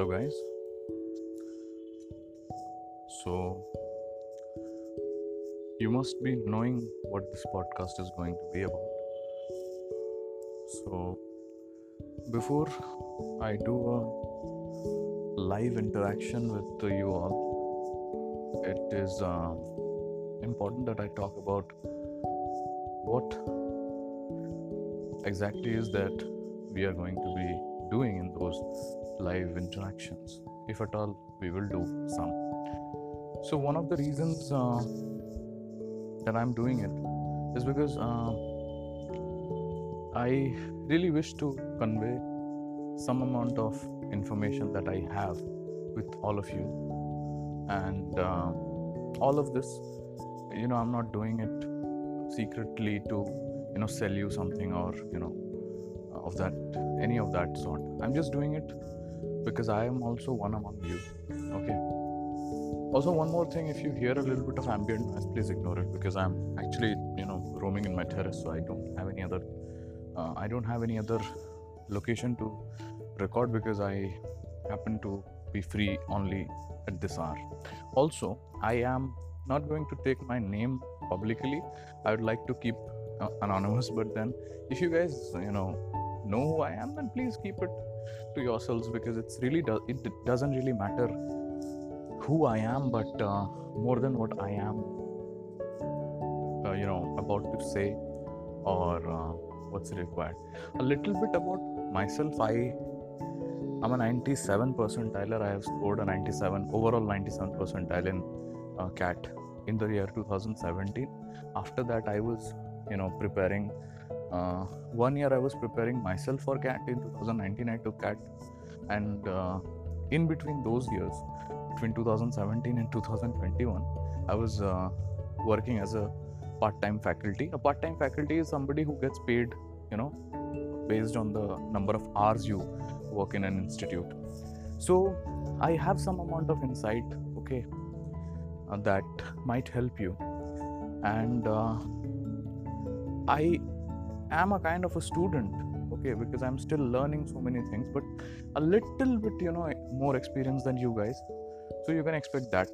Hello, guys. So, you must be knowing what this podcast is going to be about. So, before I do a live interaction with you all, it is important that I talk about what exactly is that we are going to be doing in those live interactions, if at all we will do some. So one of the reasons that I'm doing it is because I really wish to convey some amount of information that I have with all of you, and all of this, I'm not doing it secretly to sell you something or of that, any of that sort. I'm just doing it because I am also one among you. Okay. Also, one more thing, if you hear a little bit of ambient noise, please ignore it, because I'm actually roaming in my terrace, so I don't have any other location to record, because I happen to be free only at this hour. Also, I am not going to take my name publicly. I would like to keep anonymous, but then if you guys know who I am, then please keep it to yourselves, because it doesn't really matter who I am, but more than what I am about to say, or what's required. A little bit about myself. I'm a 97 percentiler. I have scored a 97 percentile in CAT in the year 2017. After that, I was preparing 1 year. I was preparing myself for CAT. In 2019 I took CAT, and in between those years, between 2017 and 2021, I was working as a part-time faculty. A part-time faculty is somebody who gets paid based on the number of hours you work in an institute. So I have some amount of insight, okay, that might help you. And I am a kind of a student, okay, because I'm still learning so many things, but a little bit more experience than you guys, so you can expect that.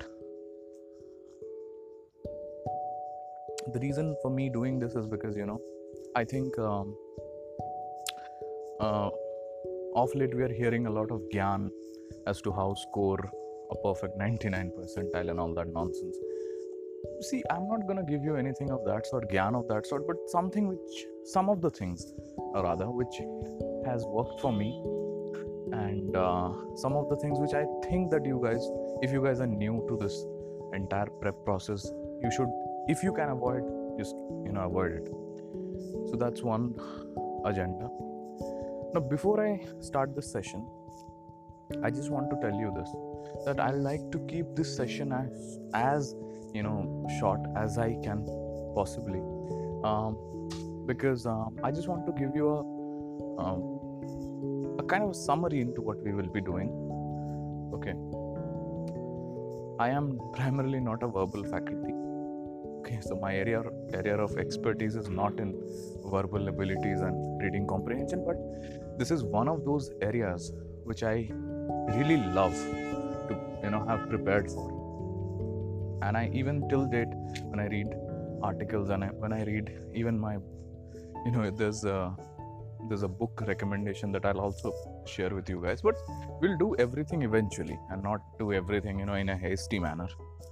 The reason for me doing this is because I think of late we are hearing a lot of gyan as to how score a perfect 99 percentile and all that nonsense. See, I'm not gonna give you anything of that sort, gyan of that sort, but some of the things which has worked for me, and some of the things which I think that you guys, if you guys are new to this entire prep process, you should, if you can avoid, just avoid it. So that's one agenda. Now, before I start this session, I just want to tell you this, that I like to keep this session as short as I can possibly, because I just want to give you a kind of a summary into what we will be doing. Okay, I am primarily not a verbal faculty. Okay, so my area of expertise is not in verbal abilities and reading comprehension, but this is one of those areas which I really love to have prepared for. And I, even till date, when I read articles and when I read even my there's a book recommendation that I'll also share with you guys, but we'll do everything eventually and not do everything in a hasty manner.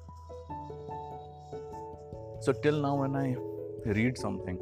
So till now, when I read something,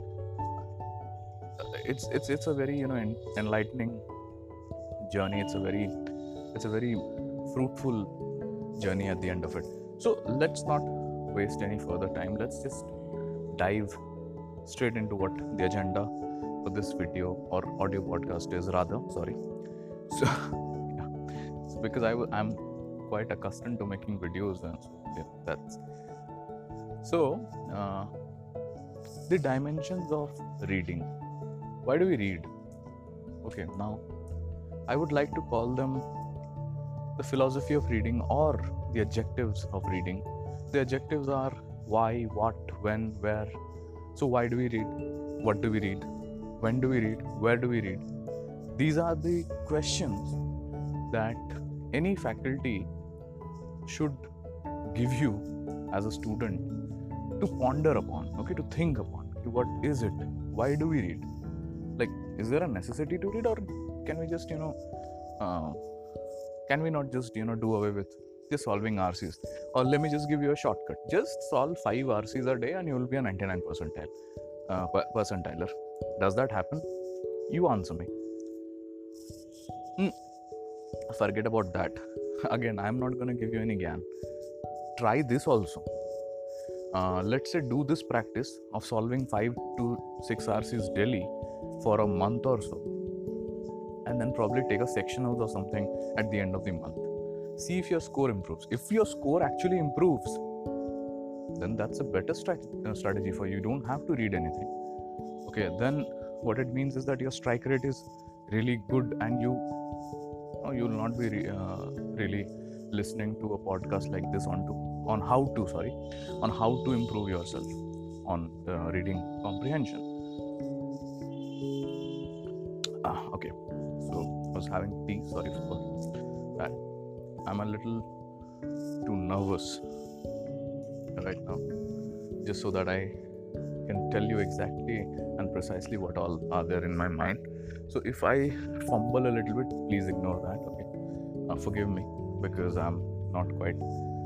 it's a very enlightening journey. It's a very fruitful journey at the end of it. So let's not waste any further time. Let's just dive straight into what the agenda for this video or audio podcast is, rather. Sorry. So yeah, so because I'm quite accustomed to making videos, and so yeah, that's so the dimensions of reading. Why do we read? Okay, now I would like to call them the philosophy of reading, or the adjectives of reading. The adjectives are why, what, when, where. So why do we read? What do we read? When do we read? Where do we read? These are the questions that any faculty should give you as a student to ponder upon, okay, to think upon. What is it? Why do we read? Like, is there a necessity to read, or can we just, can we not just, do away with just solving RCs? Or let me just give you a shortcut. Just solve 5 RCs a day and you will be a 99 percentiler. Does that happen? You answer me. Forget about that. Again, I'm not going to give you any gyan. Try this also. Let's say do this practice of solving 5 to 6 RCs daily for a month or so, and then probably take a section out or something at the end of the month. See if your score improves. If your score actually improves, then that's a better strategy for you. You don't have to read anything. Okay, then what it means is that your strike rate is really good, and you'll not be really listening to a podcast like this on how to improve yourself on reading comprehension. Okay, so I was having tea. Sorry for that. I'm a little too nervous right now, just so that I can tell you exactly and precisely what all are there in my mind. So if I fumble a little bit, please ignore that. Okay, forgive me, because I'm not quite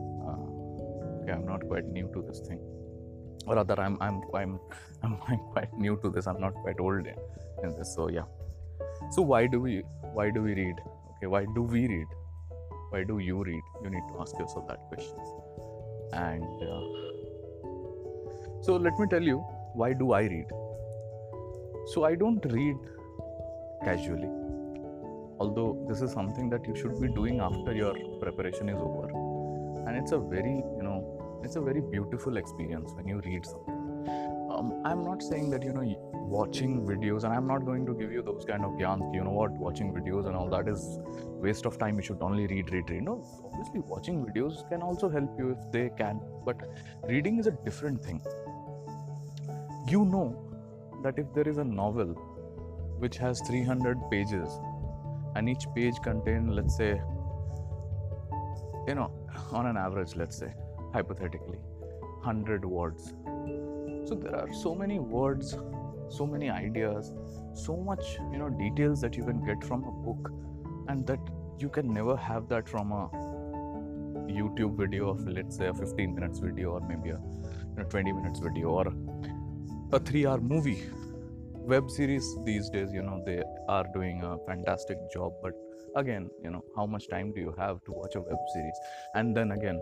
new to this thing, or rather, I'm quite new to this. I'm not quite old in this. So yeah. So why do we read? Okay, why do we read? Why do you read? You need to ask yourself that question. And so let me tell you, why do I read? So I don't read casually, although this is something that you should be doing after your preparation is over, and it's a very beautiful experience when you read something. I'm not saying that watching videos, and I'm not going to give you those kind of gyans, watching videos and all that is waste of time. You should only read. No, obviously watching videos can also help you if they can, but reading is a different thing. You know that if there is a novel which has 300 pages and each page contains, let's say, on an average, let's say, hypothetically, 100 words. So there are so many words, so many ideas, so much, details that you can get from a book, and that you can never have that from a YouTube video of, let's say, a 15 minutes video, or maybe a 20 minutes video, or a 3-hour movie. Web series these days, they are doing a fantastic job, but again, how much time do you have to watch a web series? And then again,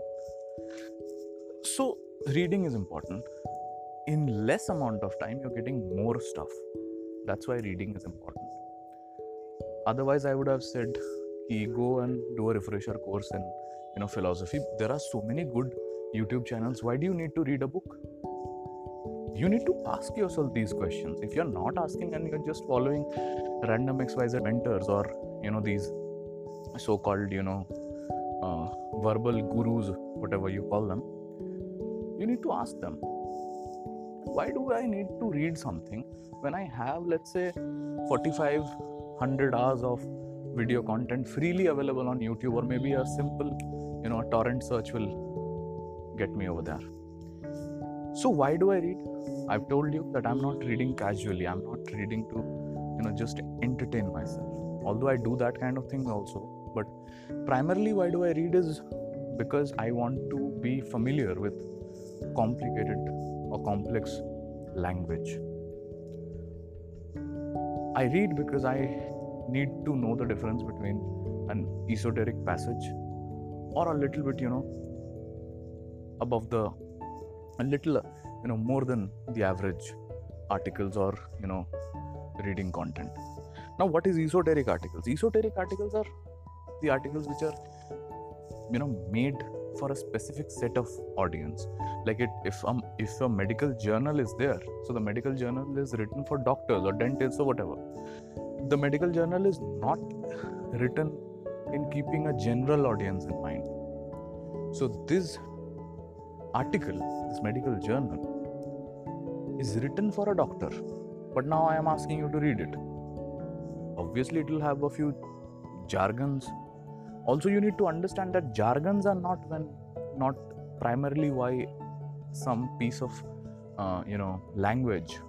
so reading is important. In less amount of time, you're getting more stuff. That's why reading is important. Otherwise, I would have said, go and do a refresher course in philosophy. There are so many good YouTube channels. Why do you need to read a book? You need to ask yourself these questions. If you're not asking and you're just following random XYZ mentors, or these so-called verbal gurus, whatever you call them, you need to ask them, why do I need to read something when I have, let's say, 4,500 hours of video content freely available on YouTube, or maybe a simple a torrent search will get me over there. So why do I read? I've told you that I'm not reading casually. I'm not reading to just entertain myself, although I do that kind of thing also. But primarily, why do I read is because I want to be familiar with complicated or complex language. I read because I need to know the difference between an esoteric passage or a little bit, above the, a little, more than the average articles or, reading content. Now, what is esoteric articles? Esoteric articles are the articles which are, made for a specific set of audience. Like if a medical journal is there, so the medical journal is written for doctors or dentists or whatever. The medical journal is not written in keeping a general audience in mind. So this article, this medical journal, is written for a doctor, but now I am asking you to read it. Obviously, it will have a few jargons, Also, you need to understand that jargons are not primarily why some piece of language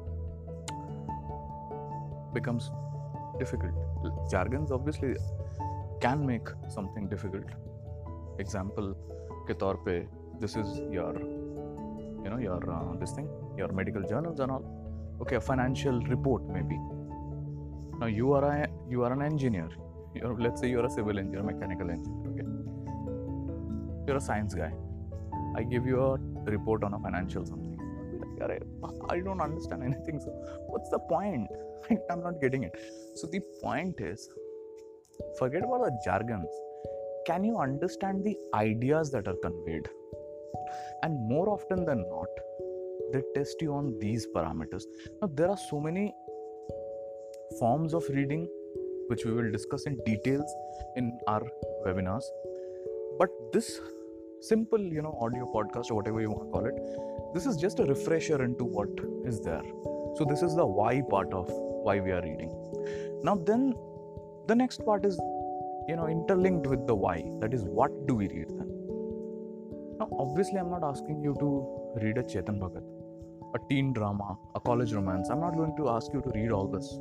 becomes difficult. Jargons obviously can make something difficult. Example के तौर पे, this is your this thing, your medical journals and all. Okay, a financial report maybe. Now you are an engineer. Let's say you're a civil engineer, mechanical engineer. Okay, you're a science guy. I give you a report on a financial something. I don't understand anything. So what's the point? I'm not getting it. So the point is, forget about the jargons. Can you understand the ideas that are conveyed? And more often than not, they test you on these parameters. Now, there are so many forms of reading which we will discuss in details in our webinars. But this simple, audio podcast or whatever you want to call it, this is just a refresher into what is there. So this is the why part of why we are reading. Now then, the next part is, interlinked with the why. That is, what do we read then? Now, obviously, I'm not asking you to read a Chetan Bhagat, a teen drama, a college romance. I'm not going to ask you to read all this.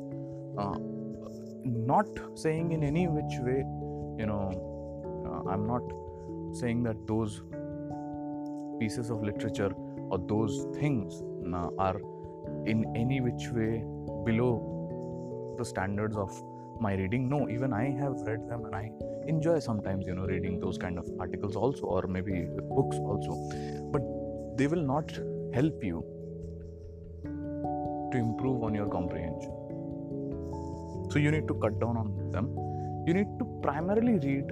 Not saying in any which way, I'm not saying that those pieces of literature or those things are in any which way below the standards of my reading. No, even I have read them and I enjoy sometimes, reading those kind of articles also, or maybe books also. But they will not help you to improve on your comprehension. So you need to cut down on them. You need to primarily read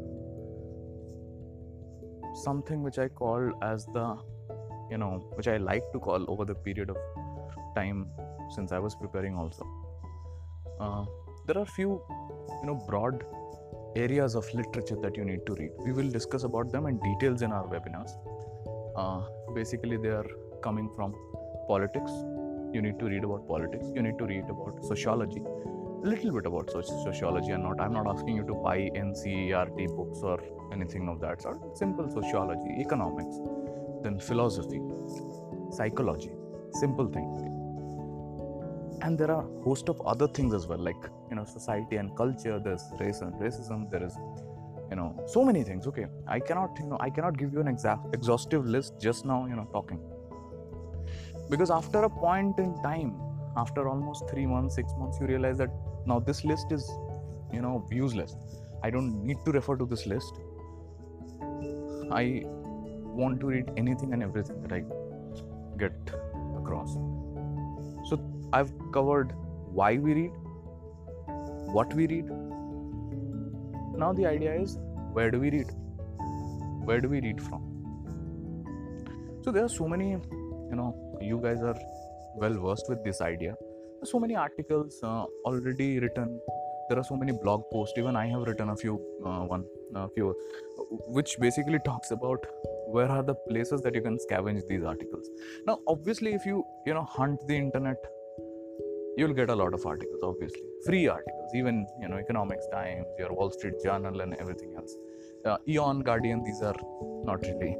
something which I call as the, which I like to call over the period of time since I was preparing also. There are few, broad areas of literature that you need to read. We will discuss about them in details in our webinars. Basically, they are coming from politics. You need to read about politics. You need to read about sociology. A little bit about sociology, and I'm not asking you to buy NCERT books or anything of that sort. Simple sociology, economics, then philosophy, psychology, simple things. And there are a host of other things as well, like society and culture. There's race and racism. There is so many things. Okay, I cannot give you an exhaustive list just now talking, because after a point in time, after almost 3 months, 6 months, you realize that now this list is useless. I don't need to refer to this list. I want to read anything and everything that I get across. So I've covered why we read, what we read. Now the idea is, where do we read? Where do we read from? So there are so many, you guys are well versed with this idea. There's so many articles already written. There are so many blog posts. Even I have written a few, which basically talks about where are the places that you can scavenge these articles. Now, obviously, if you hunt the internet, you'll get a lot of articles. Obviously, free articles, even Economics Times, your Wall Street Journal, and everything else. Eon, Guardian, these are not really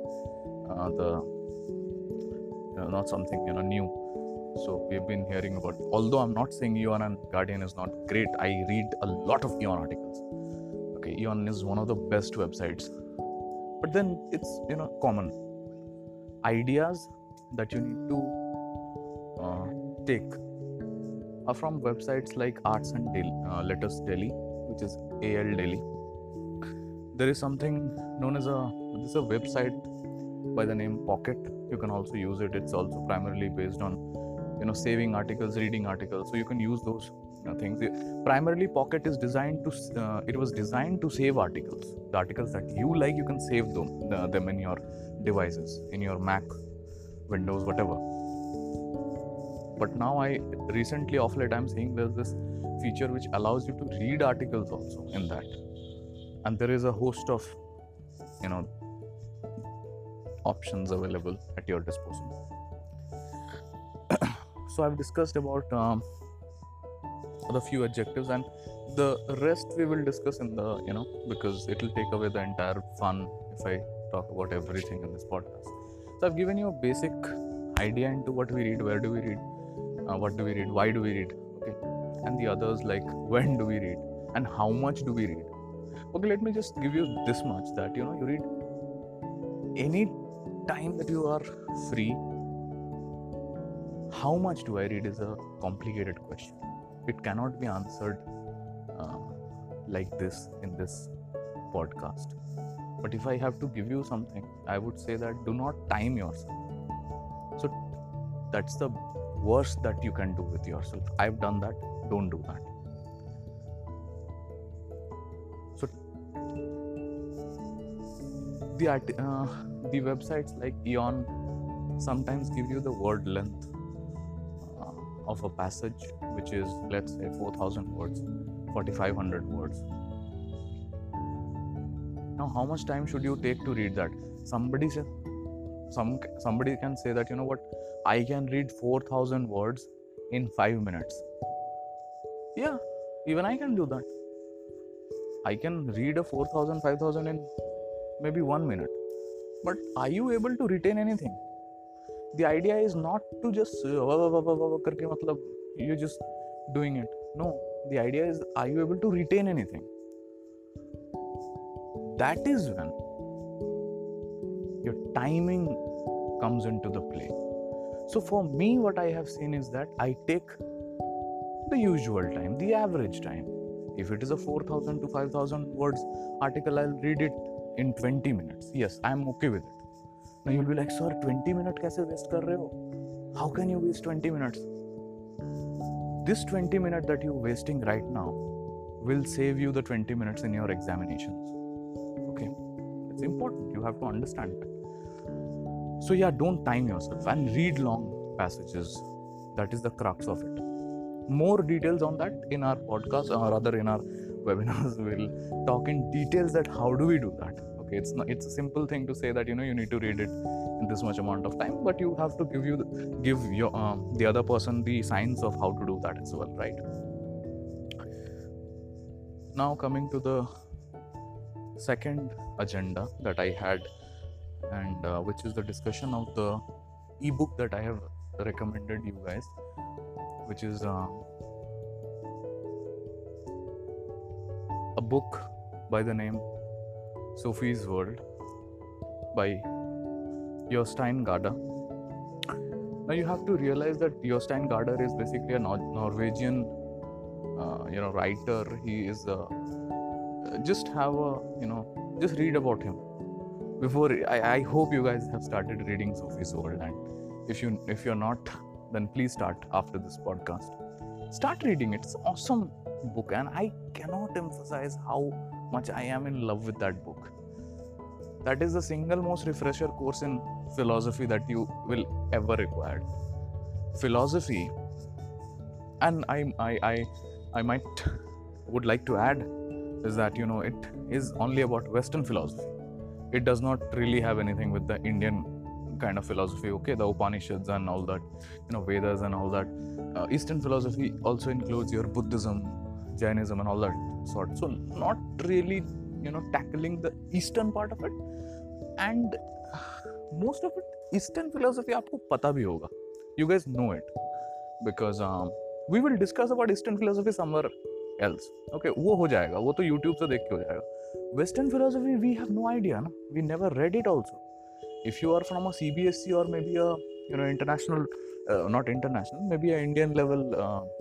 not something new. So we've been hearing about, although I'm not saying Eon and Guardian is not great, I read a lot of Eon articles. Okay, Eon is one of the best websites. But then it's, common ideas that you need to take are from websites like Arts and Letters Delhi, which is AL Delhi. There is something known as a website by the name Pocket. You can also use it. It's also primarily based on saving articles, reading articles. So you can use those things. Primarily, Pocket is designed to. It was designed to save articles. The articles that you like, you can save them in your devices, in your Mac, Windows, whatever. But now recently, of late, I'm seeing there's this feature which allows you to read articles also in that, and there is a host of options available at your disposal. So I've discussed about the few adjectives, and The rest we will discuss in the, because it will take away the entire fun if I talk about everything in this podcast. So I've given you a basic idea into what we read, where do we read, what do we read, why do we read, okay, and the others like when do we read and how much do we read. Okay, let me just give you this much, that you read any time that you are free. How much do I read is a complicated question. It cannot be answered like this in this podcast. But if I have to give you something, I would say that do not time yourself. So that's the worst that you can do with yourself. I've done that. Don't do that. So the websites like Eon sometimes give you the word length of a passage, which is, let's say, 4,000 words, 4,500 words. Now, how much time should you take to read that? Somebody can say that, you know what, I can read 4,000 words in 5 minutes. Yeah, even I can do that. I can read a 4,000, 5,000 in maybe 1 minute. But are you able to retain anything? The idea is not to just you're just doing it. No, the idea is, are you able to retain anything? That is when your timing comes into the play. So for me, what I have seen is that I take the usual time, the average time. If it is a 4,000 to 5,000 words article, I'll read it in 20 minutes. Yes, I'm okay with it. Now you'll be like, sir, 20 minutes kaise waste kar rahe ho? How can you waste 20 minutes? This 20 minutes that you're wasting right now will save you the 20 minutes in your examinations. Okay, it's important. You have to understand that. So yeah, don't time yourself and read long passages. That is the crux of it. More details on that in our podcast, or rather in our webinars. We'll talk in details that how do we do that. Okay, it's a simple thing to say that you need to read it in this much amount of time, but you have to give your the other person the signs of how to do that as well, right? Now coming to the second agenda that I had, and which is the discussion of the ebook that I have recommended you guys, which is a book by the name Sophie's World by Jostein Gaarder. Now you have to realize that Jostein Gaarder is basically a Norwegian writer. He is just read about him. Before I hope you guys have started reading Sophie's World, and if you're not, then please start after this podcast. Start reading it. It's an awesome book, and I cannot emphasize how much I am in love with that book. That is the single most refresher course in philosophy that you will ever require. Philosophy, and I would like to add is that it is only about Western philosophy. It does not really have anything with the Indian kind of philosophy. Okay, the Upanishads and all that, Vedas and all that. Eastern philosophy also includes your Buddhism, Jainism and all that sort. So not really tackling the Eastern part of it, and most of it Eastern philosophy आपको पता भी होगा. You guys know it because we will discuss about Eastern philosophy somewhere else. Okay, वो हो जाएगा, वो तो YouTube से देख के हो जाएगा. Western philosophy we have no idea, no? We never read it also. If you are from a CBSE or maybe a international, not international, maybe a Indian level,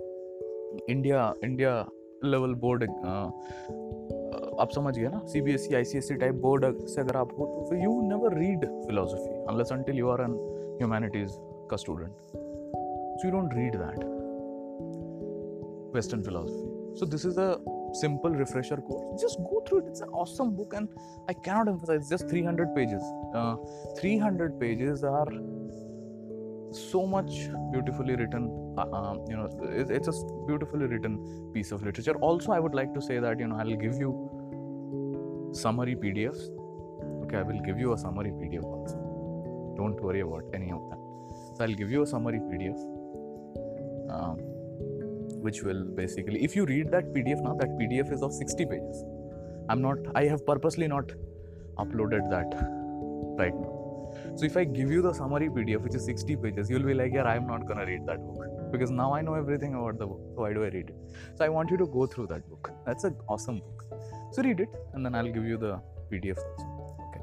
India level board, आप समझ गए ना, CBSE ICSE type board से अगर आप हो तो you never read philosophy unless until you are an humanities का student. So you don't read that Western philosophy. So this is a simple refresher course. Just go through it. It's an awesome book, and I cannot emphasize, it's just 300 pages. 300 pages are so much beautifully written. It's a beautifully written piece of literature. Also, I would like to say that I'll give you summary PDFs. Okay, I will give you a summary PDF also. Don't worry about any of that. So I'll give you a summary PDF, which will basically, if you read that PDF now, that PDF is of 60 pages. I have purposely not uploaded that right now. So if I give you the summary PDF, which is 60 pages, you'll be like, yeah, I'm not gonna read that book because now I know everything about the book. So why do I read it? So I want you to go through that book. That's an awesome book. So read it, and then I'll give you the PDF also. Okay.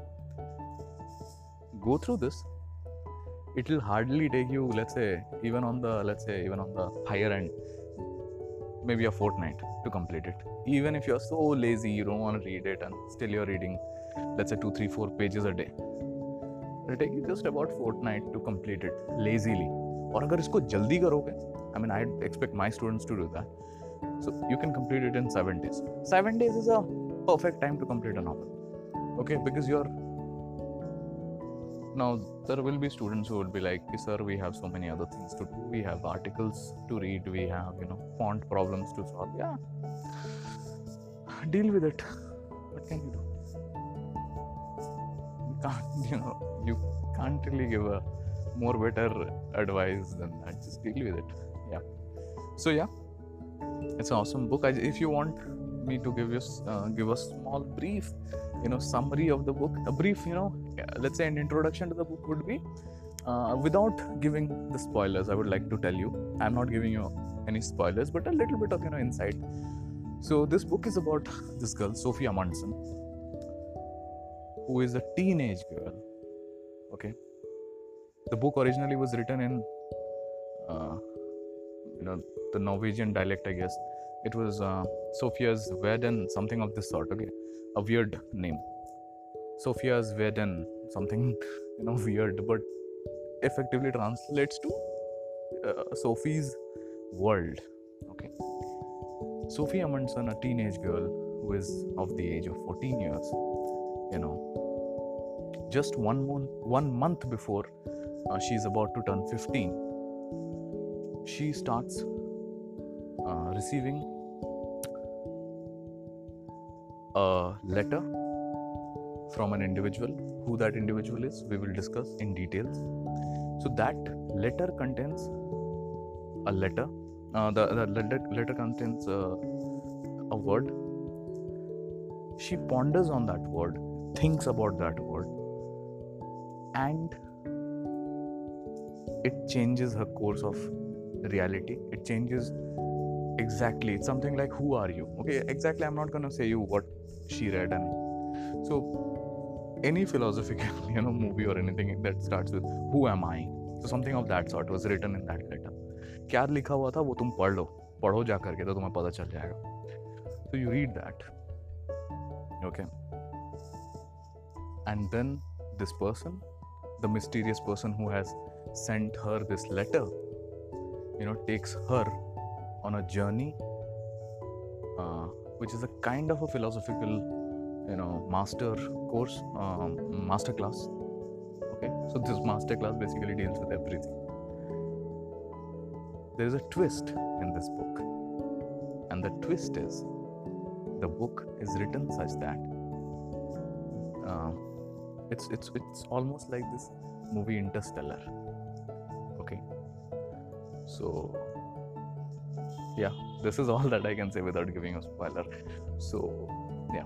Go through this. It will hardly take you, let's say, even on the higher end, maybe a fortnight to complete it. Even if you're so lazy, you don't want to read it, and still you're reading, let's say 2, 3, 4 pages a day. It'll take you just about fortnight to complete it lazily. और अगर इसको जल्दी करोगे, I mean, I expect my students to do that. So you can complete it in 7 days. 7 days is a perfect time to complete a novel. Okay, because now there will be students who will be like, sir, we have so many other things to do. We have articles to read. We have, font problems to solve. Yeah, deal with it. What can you do? You can't really give a more better advice than that. Just deal with it. Yeah. So yeah, it's an awesome book. If you want me to give a small brief, summary of the book, a brief, let's say an introduction to the book would be, without giving the spoilers, I would like to tell you, I'm not giving you any spoilers, but a little bit of insight. So this book is about this girl, Sophie Amundsen, who is a teenage girl. Okay, the book originally was written in the Norwegian dialect, I guess. It was Sophia's Verden, something of this sort. Okay, a weird name, Sophia's Verden, something weird, but effectively translates to Sophie's world. Okay, Sophie Amundsen, a teenage girl who is of the age of 14 years, just one month before she's about to turn 15, she starts receiving a letter from an individual. Who that individual is, we will discuss in details. So that letter contains a letter. The letter contains a word. She ponders on that word, thinks about that word, and it changes her course of reality. It changes exactly. It's something like, who are you? Okay, exactly. I'm not gonna say you what she read, and so any philosophical movie or anything that starts with who am I, so something of that sort was written in that letter. क्या लिखा हुआ था वो तुम पढ़ो जा करके, तो तुम्हें पता चल जाएगा. So you read that. Okay, and then this person, the mysterious person who has sent her this letter, takes her on a journey, which is a kind of a philosophical, master class. Okay, so this master class basically deals with everything. There is a twist in this book, and the twist is the book is written such that it's almost like this movie Interstellar. Okay, so yeah, this is all that I can say without giving a spoiler. So yeah,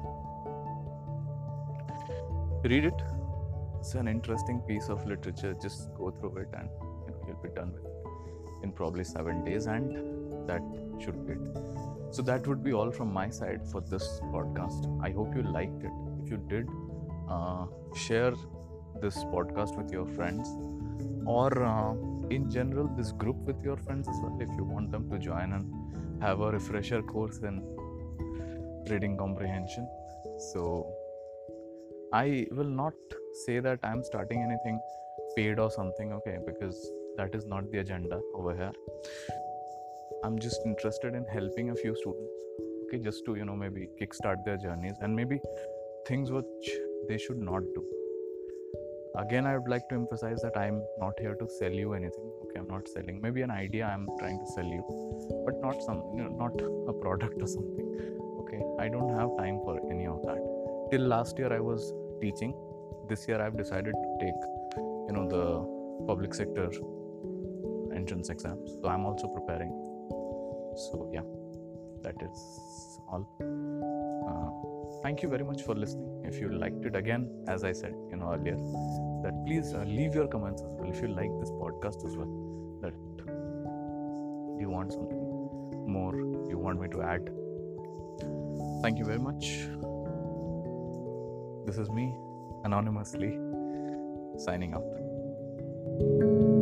read it. It's an interesting piece of literature. Just go through it, and you'll be done with it in probably 7 days, and that should be it. So that would be all from my side for this podcast. I hope you liked it. If you did, share this podcast with your friends, or in general this group with your friends as well, if you want them to join and have a refresher course in reading comprehension. So I will not say that I'm starting anything paid or something, okay, because that is not the agenda over here. I'm just interested in helping a few students, okay, just to maybe kickstart their journeys, and maybe things which they should not do. Again, I would like to emphasize that I'm not here to sell you anything. Okay, I'm not selling. Maybe an idea I'm trying to sell you, but not not a product or something. Okay, I don't have time for any of that. Till last year I was teaching. This year I've decided to take the public sector entrance exams. So I'm also preparing. So yeah, that is all. Thank you very much for listening. If you liked it, again, as I said earlier, that please leave your comments as well if you like this podcast as well. That you want something more you want me to add. Thank you very much. This is me, anonymously, signing out.